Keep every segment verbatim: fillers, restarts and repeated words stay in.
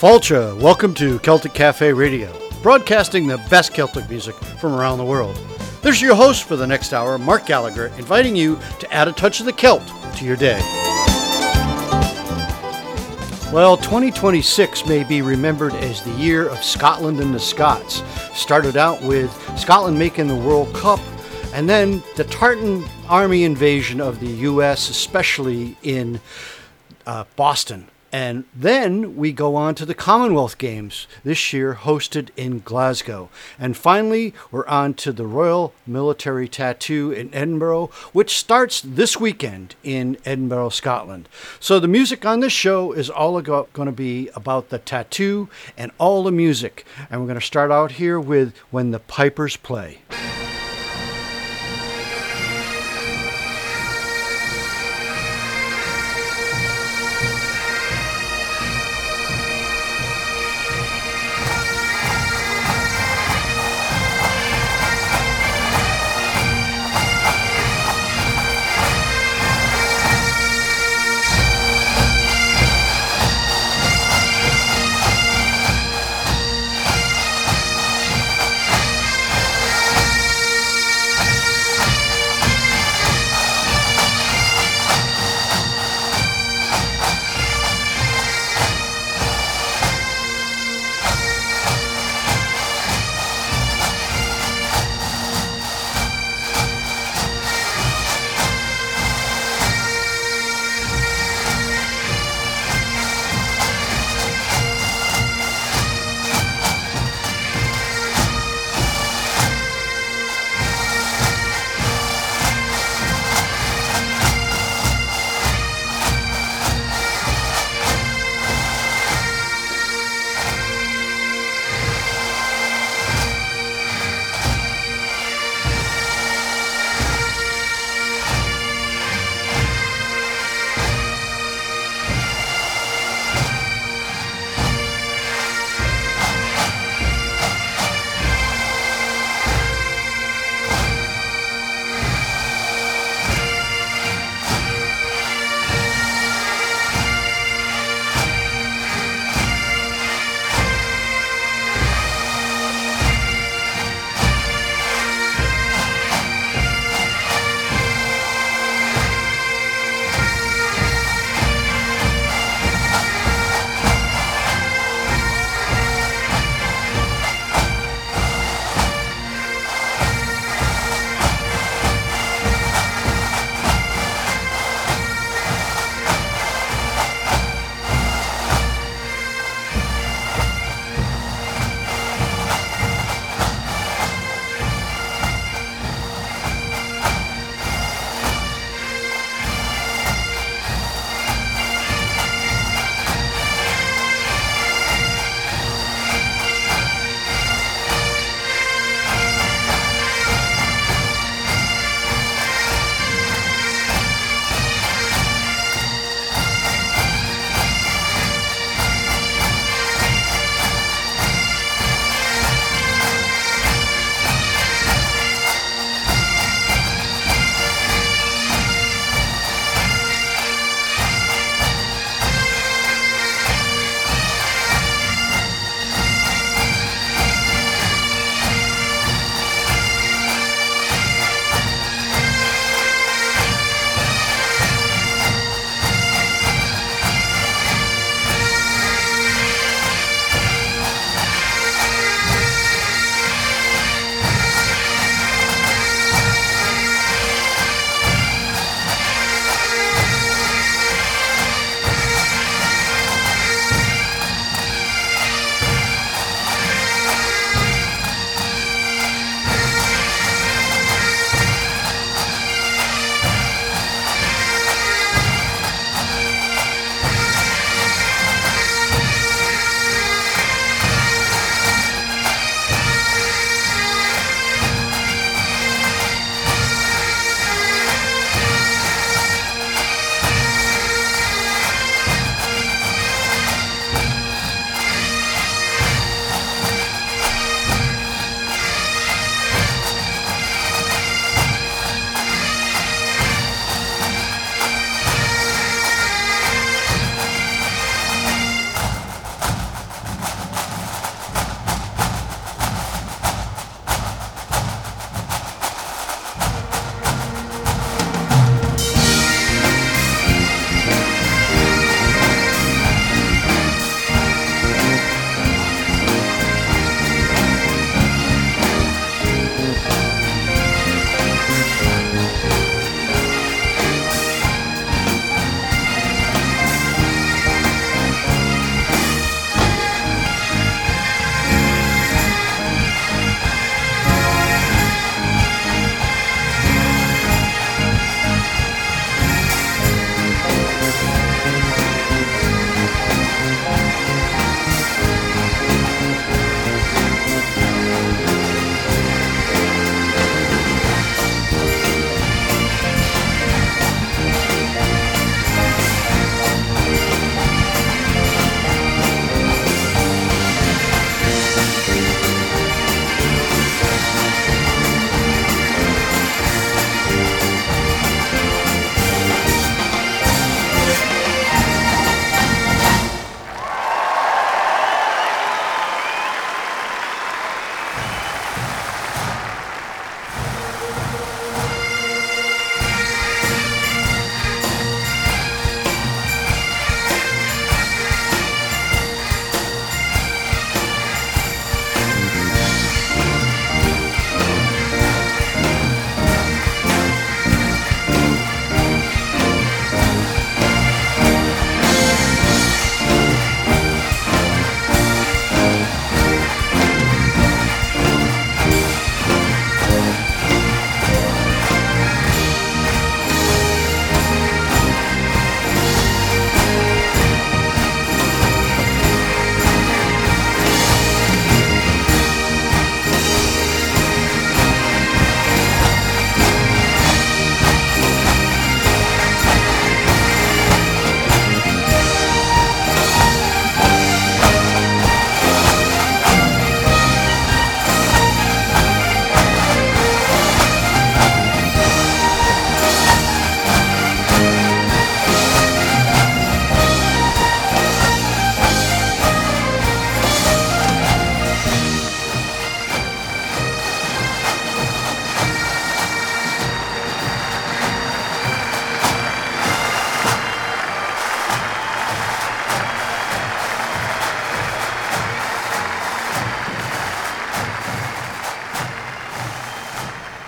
Falcha, welcome to Celtic Cafe Radio, broadcasting the best Celtic music from around the world. This is your host for the next hour, Mark Gallagher, inviting you to add a touch of the Celt to your day. Well, twenty twenty-six may be remembered as the year of Scotland and the Scots. Started out with Scotland making the World Cup, and then the Tartan Army invasion of the U S, especially in uh, Boston. And then we go on to the Commonwealth Games, this year hosted in Glasgow. And finally, we're on to the Royal Military Tattoo in Edinburgh, which starts this weekend in Edinburgh, Scotland. So the music on this show is all going to be about the tattoo and all the music. And we're going to start out here with When the Pipers Play.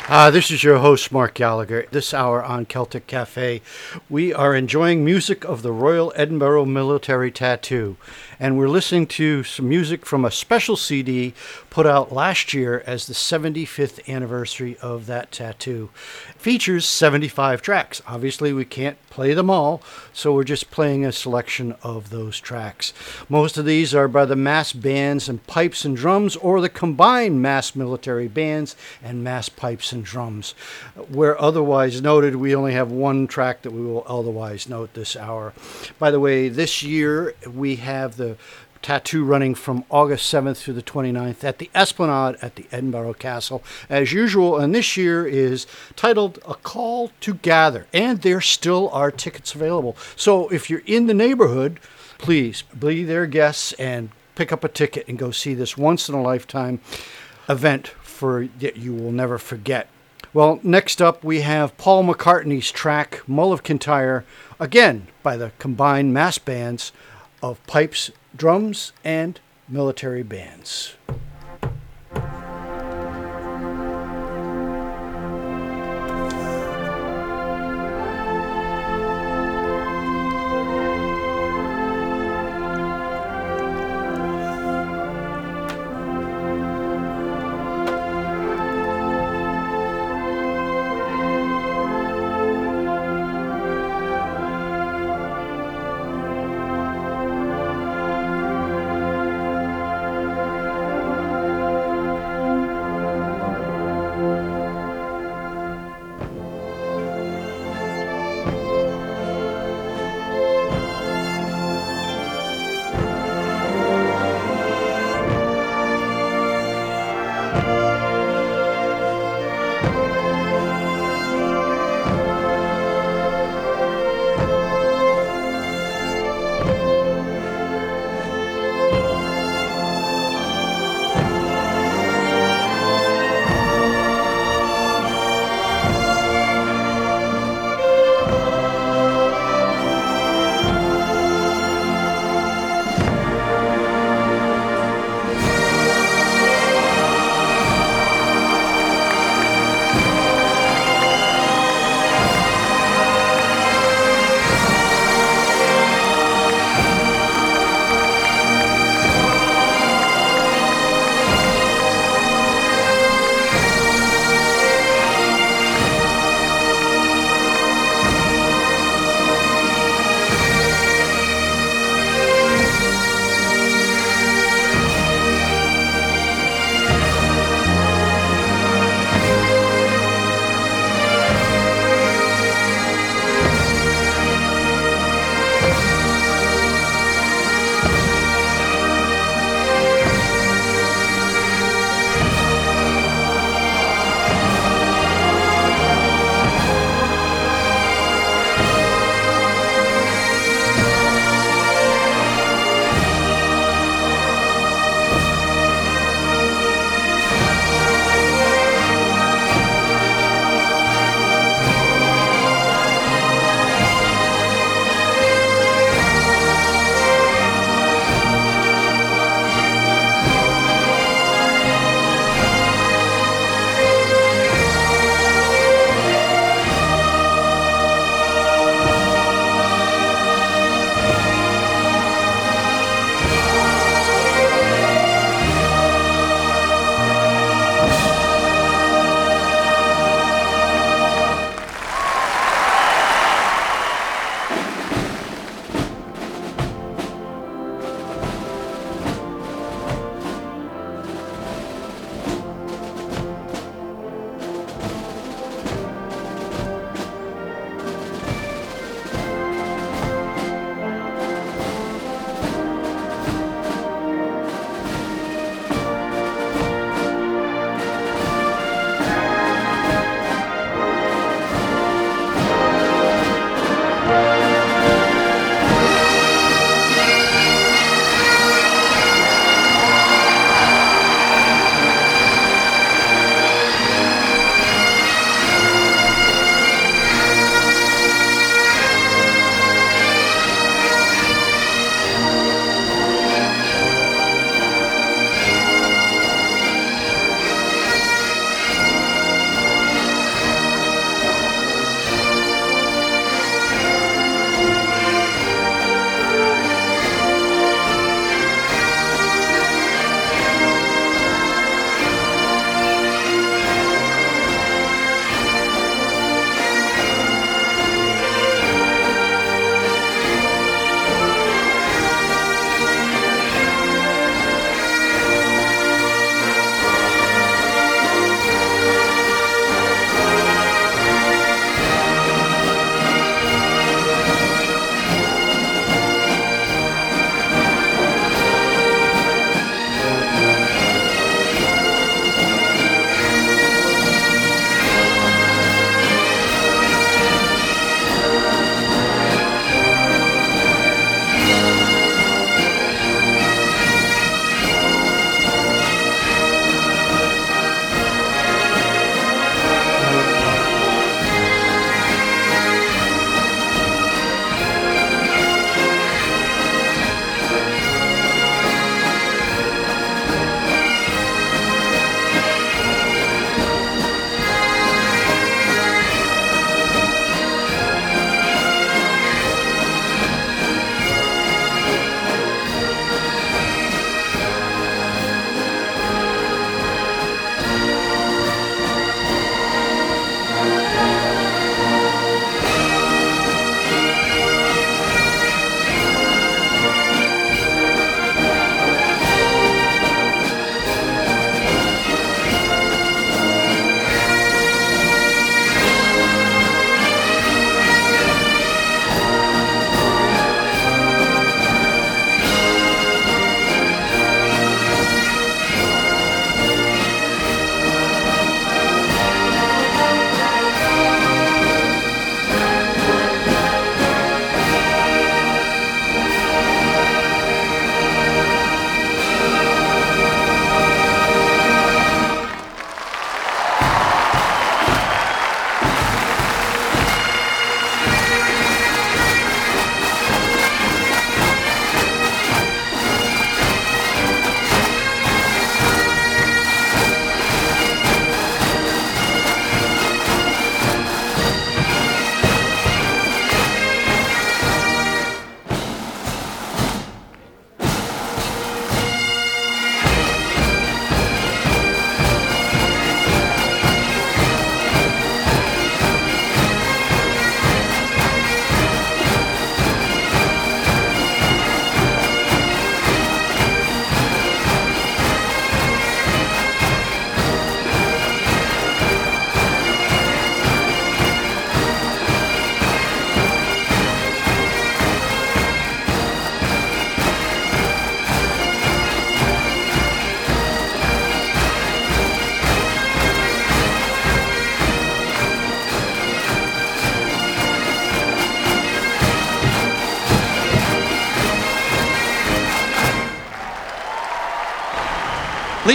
Uh, this is your host, Mark Gallagher. This hour on Celtic Cafe, we are enjoying music of the Royal Edinburgh Military Tattoo. And we're listening to some music from a special C D put out last year as the seventy-fifth anniversary of that tattoo. It features seventy-five tracks. Obviously, we can't play them all, so we're just playing a selection of those tracks. Most of these are by the mass bands and pipes and drums, or the combined mass military bands and mass pipes and drums. Where otherwise noted, we only have one track that we will otherwise note this hour. By the way, this year we have the tattoo running from August seventh through the twenty-ninth at the Esplanade at the Edinburgh Castle, as usual. And this year is titled A Call to Gather, and there still are tickets available. So if you're in the neighborhood, please be their guests and pick up a ticket and go see this once-in-a-lifetime event for that you will never forget. Well, next up we have Paul McCartney's track Mull of Kintyre, again by the combined mass bands of pipes, drums, and military bands.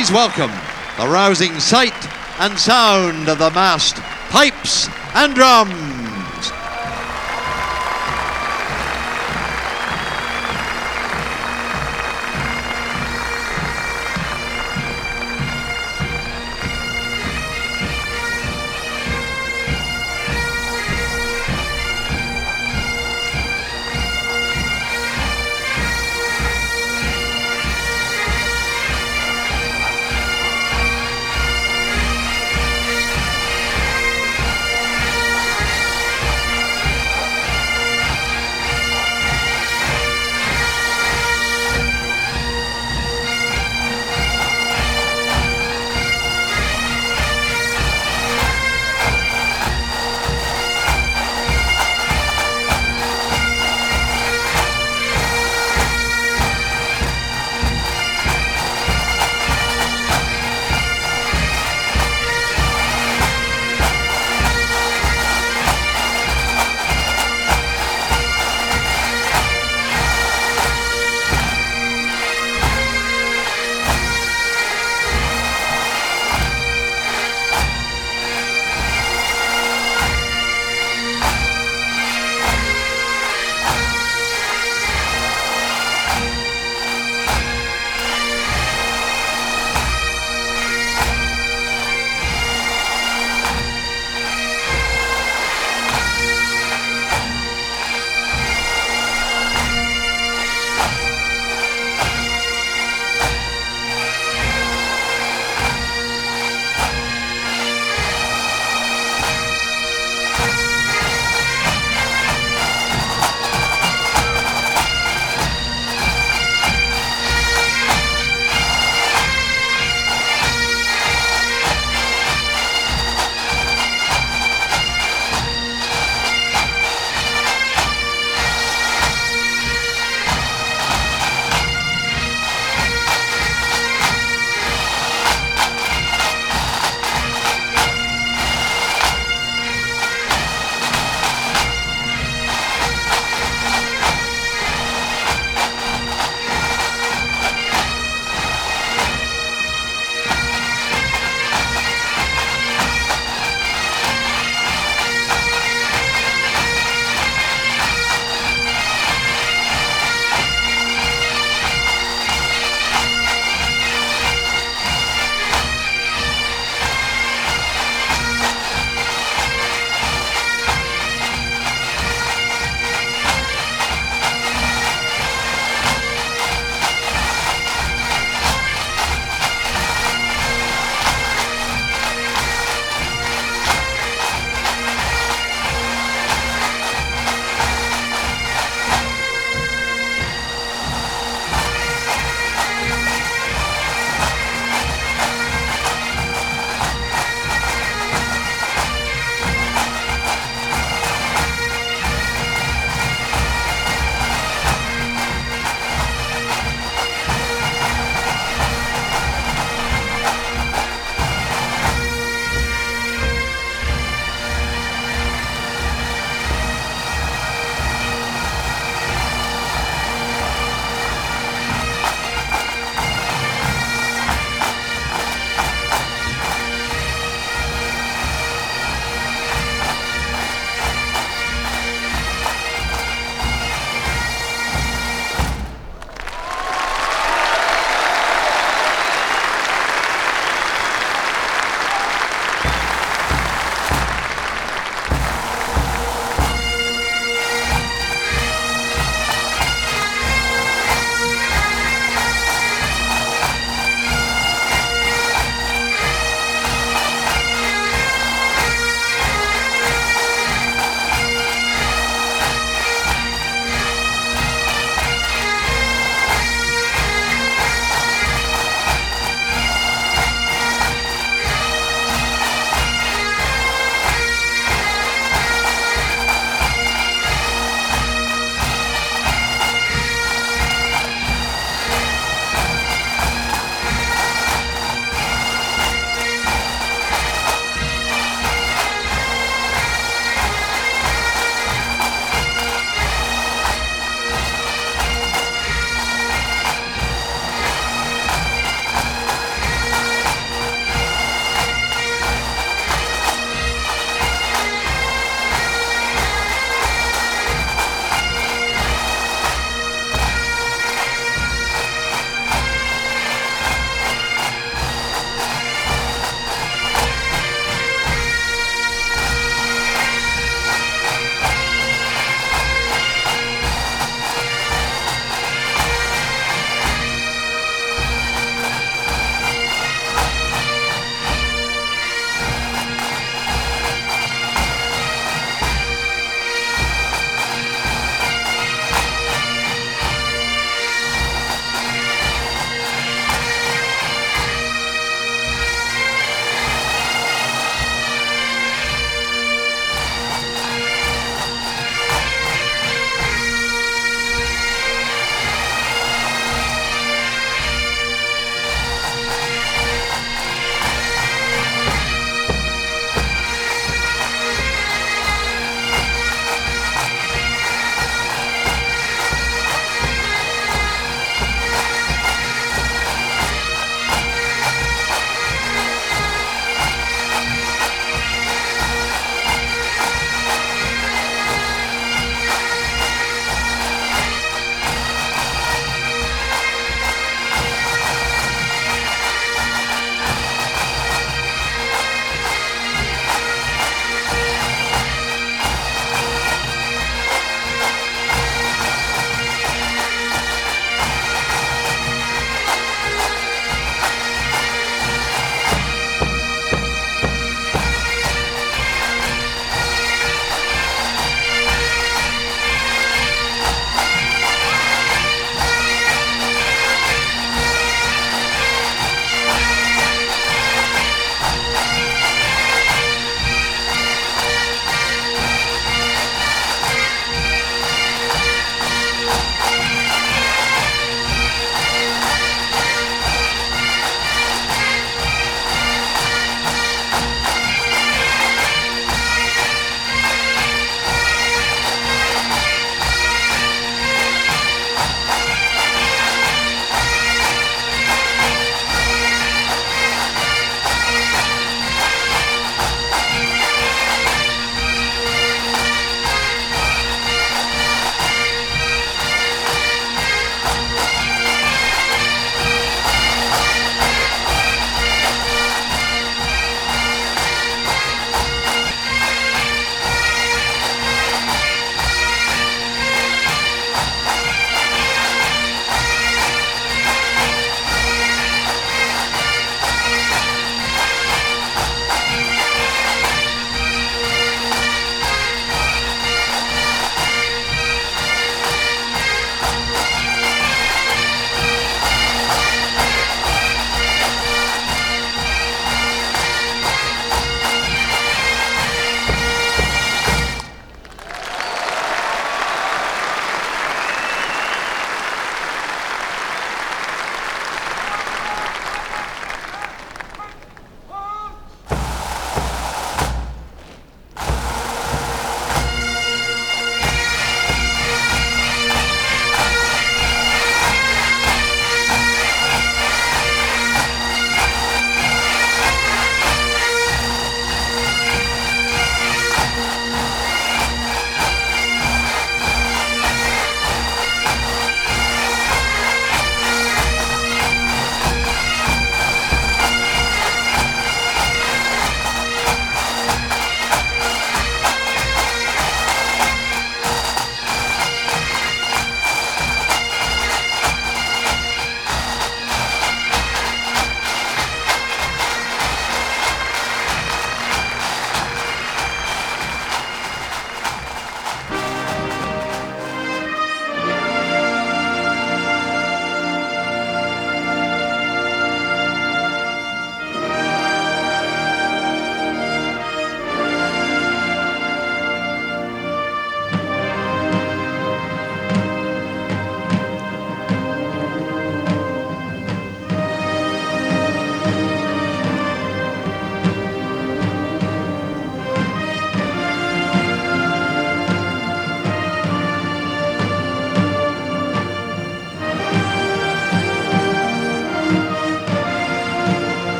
Please welcome the rousing sight and sound of the massed pipes and drums.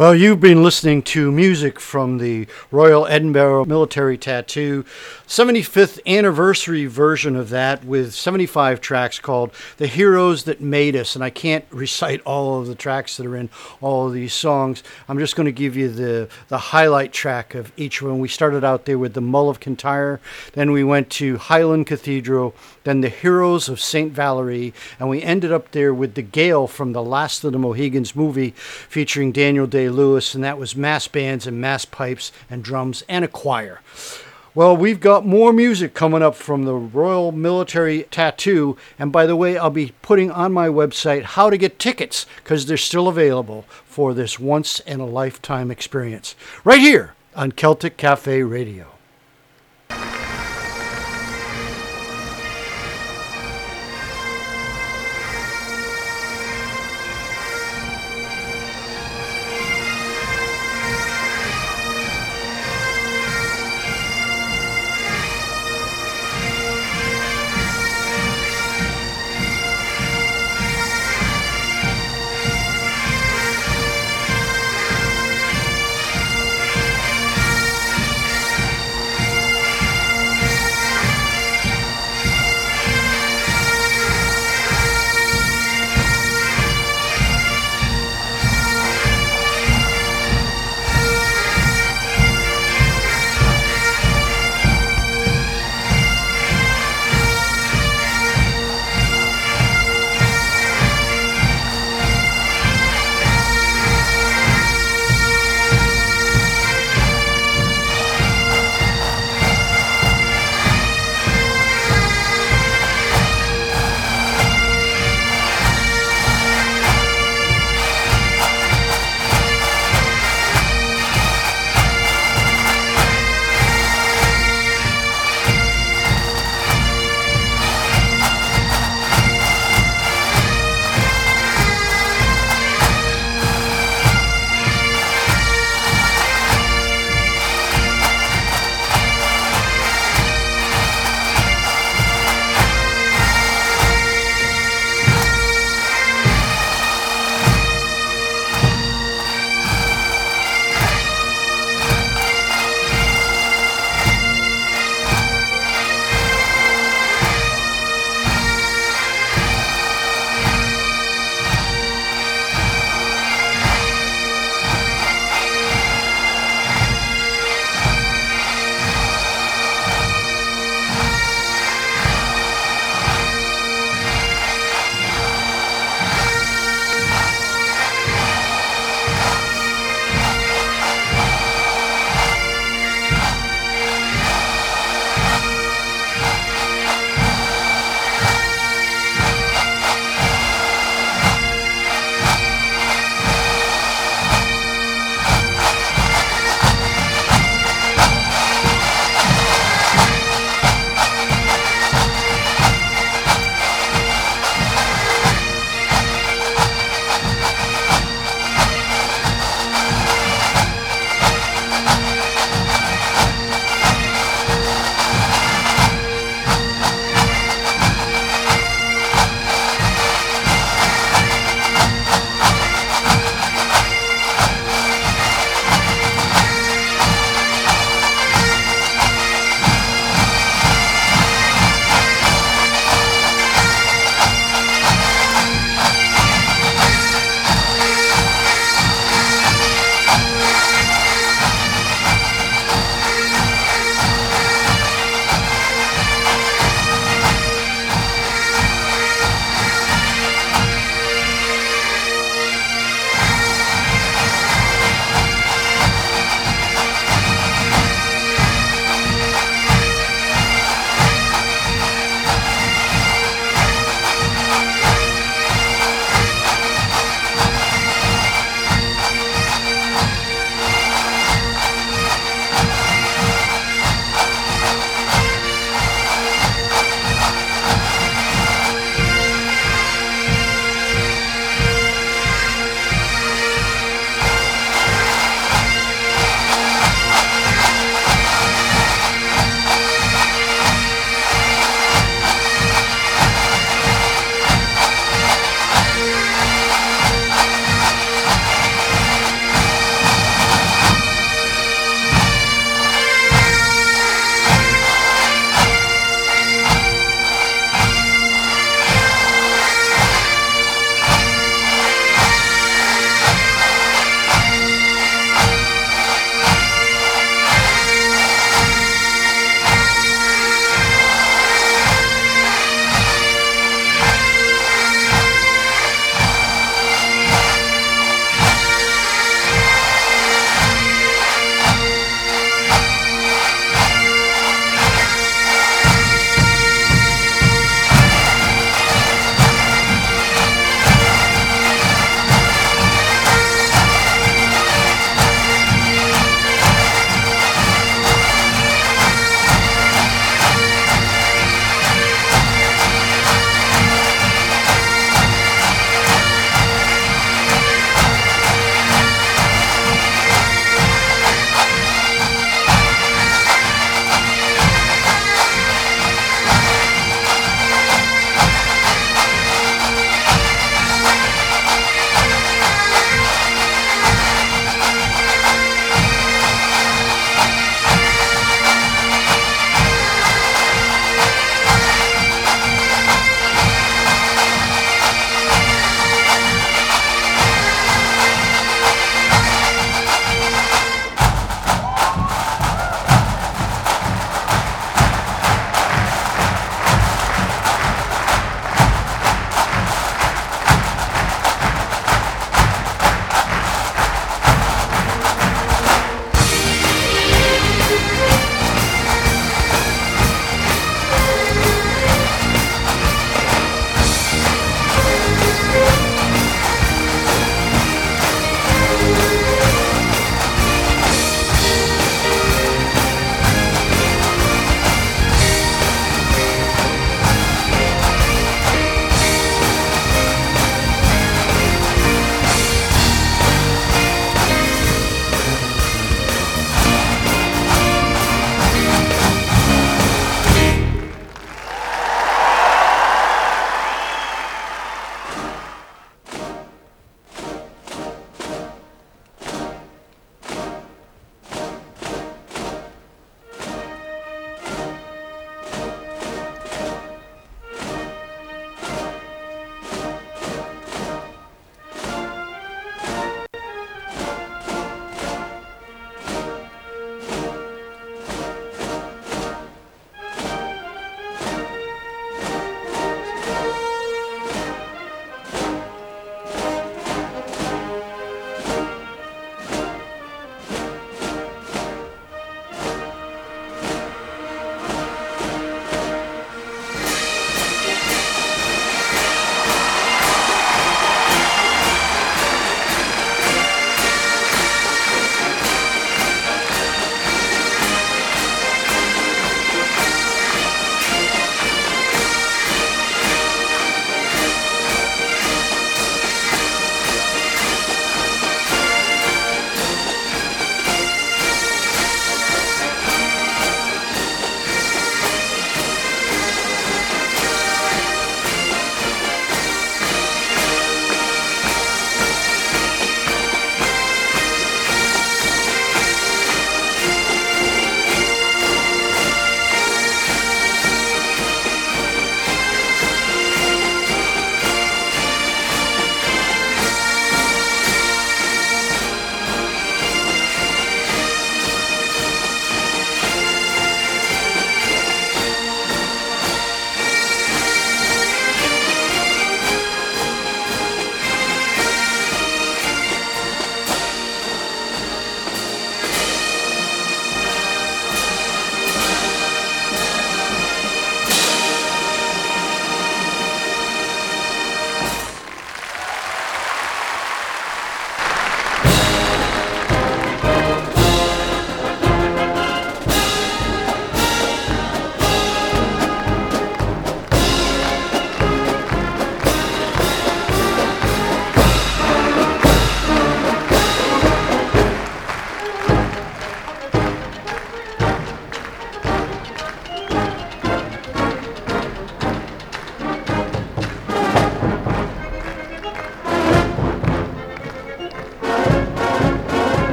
Well, you've been listening to music from the Royal Edinburgh Military Tattoo seventy-fifth anniversary version of that with seventy-five tracks called The Heroes That Made Us. And I can't recite all of the tracks that are in all of these songs. I'm just going to give you the, the highlight track of each one. We started out there with the Mull of Kintyre, then we went to Highland Cathedral, then the Heroes of Saint Valerie, and we ended up there with the Gale from the Last of the Mohegans movie featuring Daniel Day-Lewis, and that was mass bands and mass pipes and drums and a choir. Well, we've got more music coming up from the Royal Military Tattoo, and by the way, I'll be putting on my website how to get tickets, because they're still available for this once-in-a-lifetime experience, right here on Celtic Cafe Radio.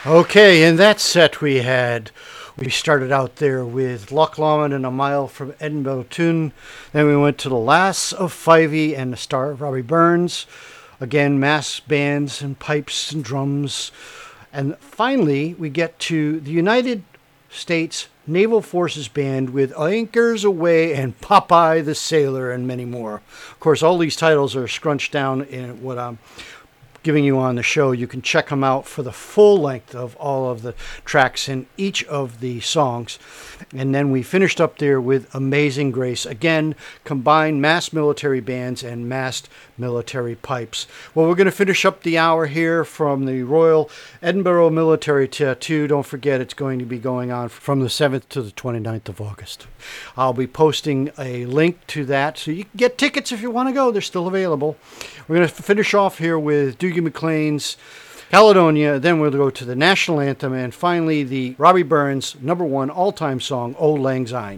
Okay, in that set we had, we started out there with Loch Lomond and A Mile from Edinburgh Tune. Then we went to The Lass of Fyvie and The Star of Robbie Burns. Again, mass bands and pipes and drums. And finally, we get to the United States Naval Forces Band with Anchors Away and Popeye the Sailor and many more. Of course, all these titles are scrunched down in what I'm giving you on the show. You can check them out for the full length of all of the tracks in each of the songs. And then we finished up there with Amazing Grace. Again, combined massed military bands and massed military pipes. Well, we're going to finish up the hour here from the Royal Edinburgh Military Tattoo. Don't forget, it's going to be going on from the seventh to the twenty-ninth of August. I'll be posting a link to that, so you can get tickets if you want to go. They're still available. We're going to finish off here with Dougie MacLean's Caledonia, then we'll go to the national anthem, and finally the Robbie Burns number one all-time song, Auld Lang Syne.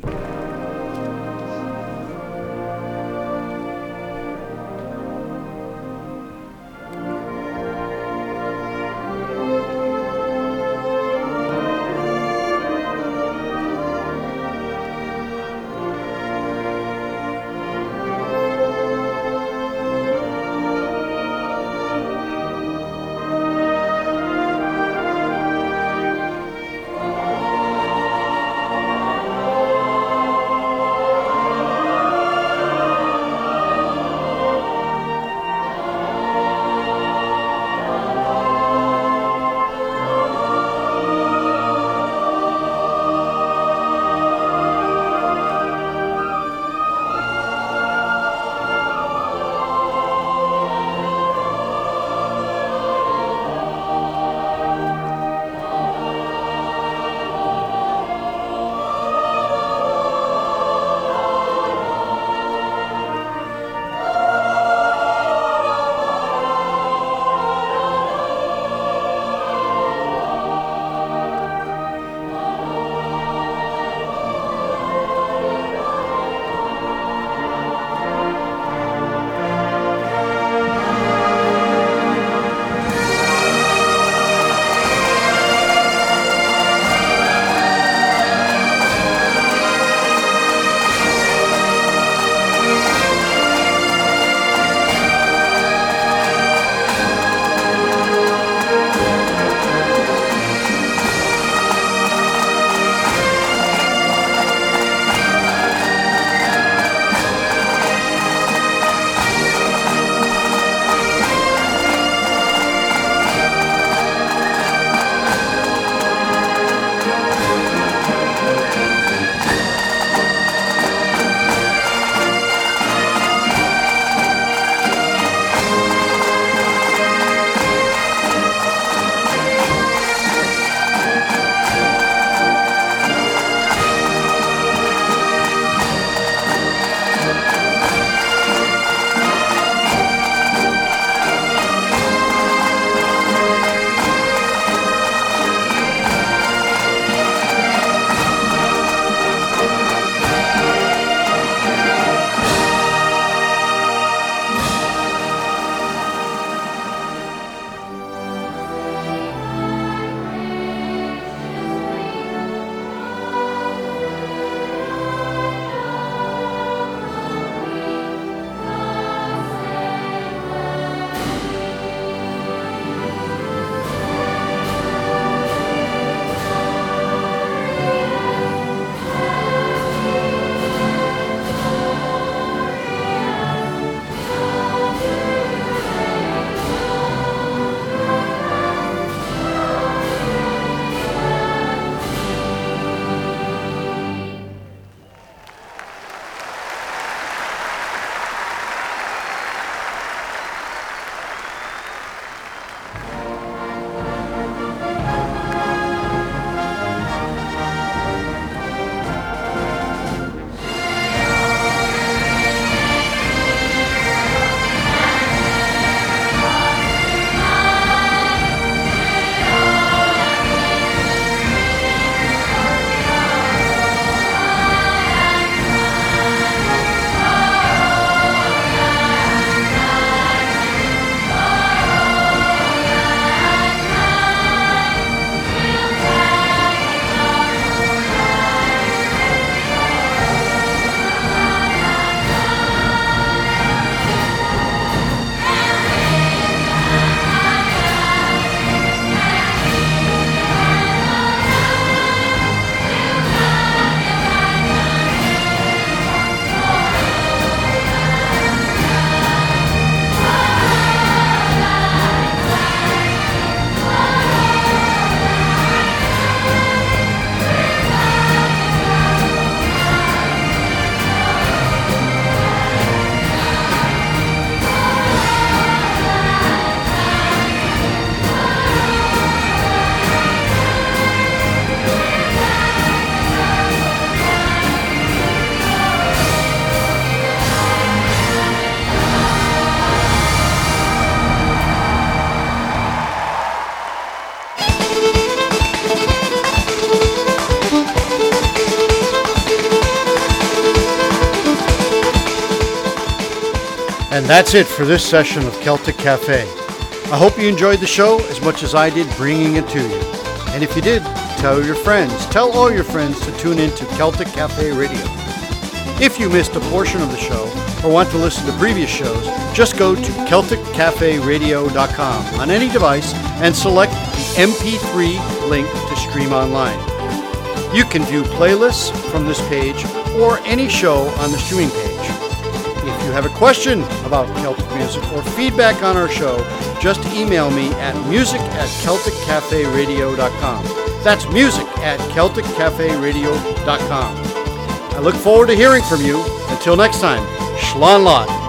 that's it for this session of Celtic Cafe. I hope you enjoyed the show as much as I did bringing it to you. And if you did, tell your friends, tell all your friends to tune in to Celtic Cafe Radio. If you missed a portion of the show or want to listen to previous shows, just go to celtic cafe radio dot com on any device and select the M P three link to stream online. You can view playlists from this page or any show on the streaming page. If you have a question about Celtic music or feedback on our show, just email me at music at celtic cafe radio dot com. That's music at celtic cafe radio dot com. I look forward to hearing from you. Until next time, Slán Lot.